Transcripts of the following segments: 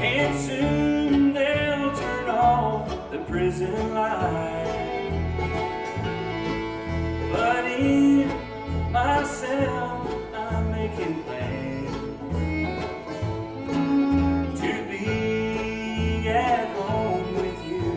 and soon they'll turn off the prison light. But in myself, I'm making plans to be at home with you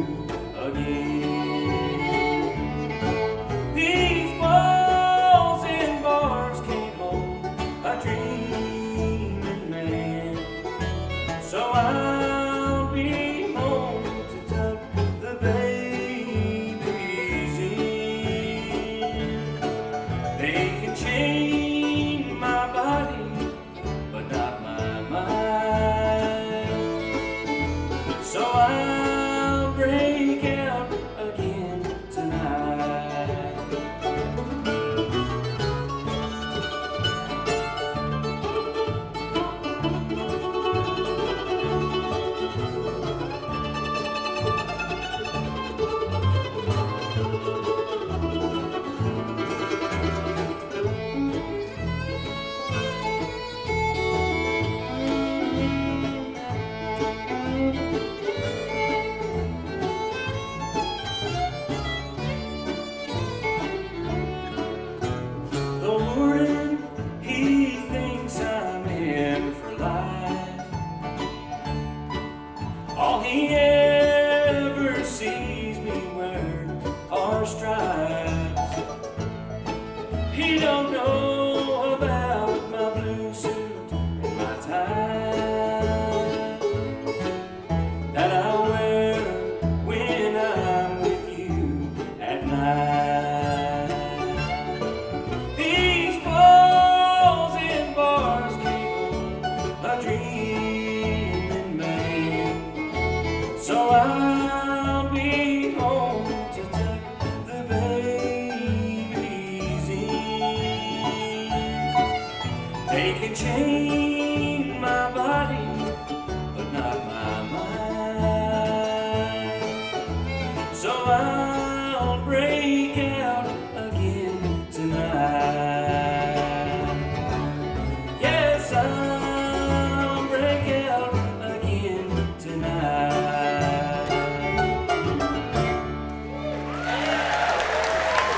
again. These walls and bars can't hold a dreaming man, so I'll be home to tuck the babies in. They can chain my body, but not my mind. So I'll break out again tonight. The warden, he thinks I'm in for life. All he ever sees me wear are stripes. He don't know about my blue suit and my tie that I wear when I'm with you at night. These walls and bars can't hold a dreaming man, so I'll be home to tuck the babies in. They can chain